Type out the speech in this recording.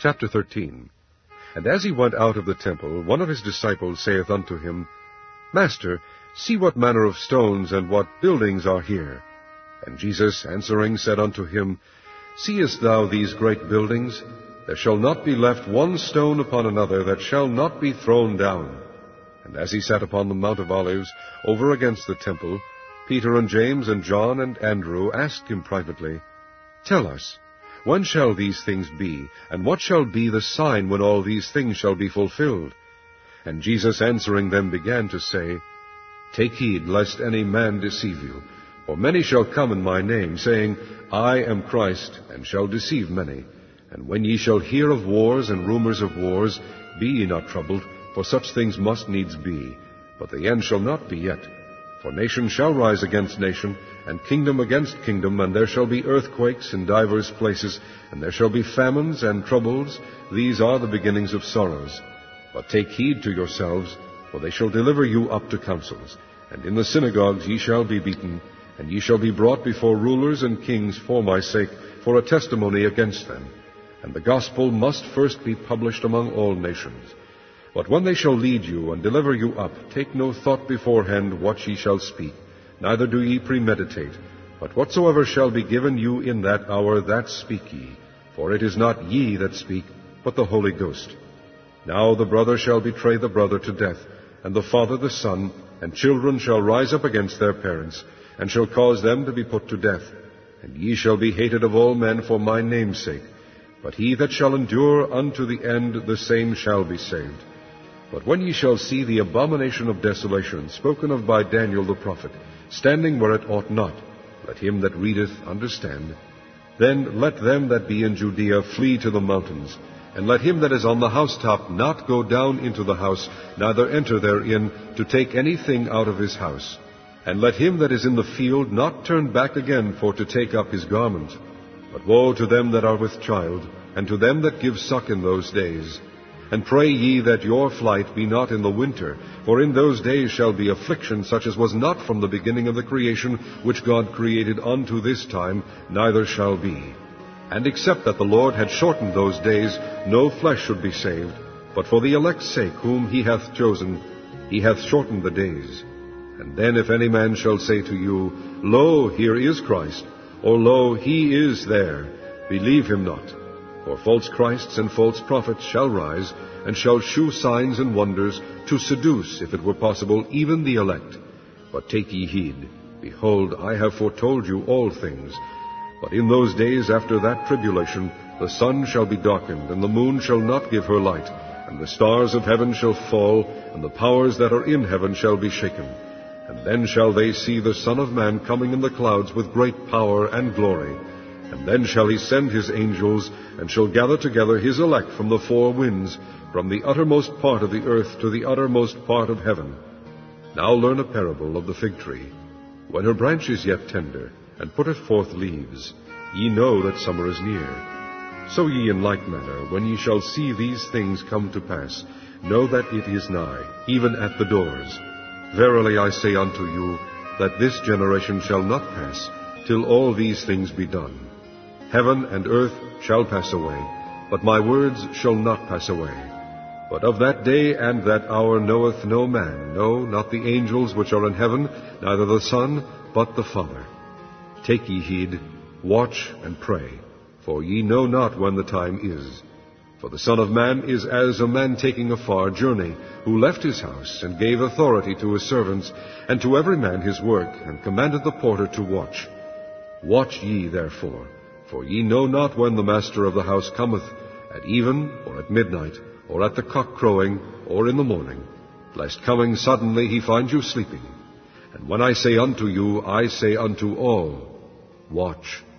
Chapter 13. And as he went out of the temple, one of his disciples saith unto him, Master, see what manner of stones and what buildings are here. And Jesus answering said unto him, Seest thou these great buildings? There shall not be left one stone upon another that shall not be thrown down. And as he sat upon the Mount of Olives, over against the temple, Peter and James and John and Andrew asked him privately, Tell us, when shall these things be, and what shall be the sign when all these things shall be fulfilled? And Jesus answering them began to say, Take heed lest any man deceive you. For many shall come in my name, saying, I am Christ, and shall deceive many. And when ye shall hear of wars and rumors of wars, be ye not troubled, for such things must needs be. But the end shall not be yet. For nation shall rise against nation, and kingdom against kingdom, and there shall be earthquakes in divers places, and there shall be famines and troubles. These are the beginnings of sorrows. But take heed to yourselves, for they shall deliver you up to councils. And in the synagogues ye shall be beaten, and ye shall be brought before rulers and kings for my sake, for a testimony against them. And the gospel must first be published among all nations. But when they shall lead you and deliver you up, take no thought beforehand what ye shall speak, neither do ye premeditate. But whatsoever shall be given you in that hour, that speak ye. For it is not ye that speak, but the Holy Ghost. Now the brother shall betray the brother to death, and the father the son, and children shall rise up against their parents, and shall cause them to be put to death. And ye shall be hated of all men for my name's sake. But he that shall endure unto the end, the same shall be saved. But when ye shall see the abomination of desolation, spoken of by Daniel the prophet, standing where it ought not, let him that readeth understand. Then let them that be in Judea flee to the mountains, and let him that is on the housetop not go down into the house, neither enter therein, to take anything out of his house. And let him that is in the field not turn back again for to take up his garment. But woe to them that are with child, and to them that give suck in those days. And pray ye that your flight be not in the winter, for in those days shall be affliction such as was not from the beginning of the creation which God created unto this time, neither shall be. And except that the Lord had shortened those days, no flesh should be saved. But for the elect's sake whom he hath chosen, he hath shortened the days. And then if any man shall say to you, Lo, here is Christ, or Lo, he is there, believe him not. For false Christs and false prophets shall rise, and shall shew signs and wonders, to seduce, if it were possible, even the elect. But take ye heed. Behold, I have foretold you all things. But in those days after that tribulation, the sun shall be darkened, and the moon shall not give her light, and the stars of heaven shall fall, and the powers that are in heaven shall be shaken. And then shall they see the Son of Man coming in the clouds with great power and glory. And then shall he send his angels, and shall gather together his elect from the four winds, from the uttermost part of the earth to the uttermost part of heaven. Now learn a parable of the fig tree. When her branch is yet tender, and putteth forth leaves, ye know that summer is near. So ye in like manner, when ye shall see these things come to pass, know that it is nigh, even at the doors. Verily I say unto you, that this generation shall not pass, till all these things be done. Heaven and earth shall pass away, but my words shall not pass away. But of that day and that hour knoweth no man, no, not the angels which are in heaven, neither the Son, but the Father. Take ye heed, watch and pray, for ye know not when the time is. For the Son of Man is as a man taking a far journey, who left his house, and gave authority to his servants, and to every man his work, and commanded the porter to watch. Watch ye therefore, for ye know not when the master of the house cometh, at even, or at midnight, or at the cock crowing, or in the morning, lest coming suddenly he find you sleeping. And when I say unto you, I say unto all, watch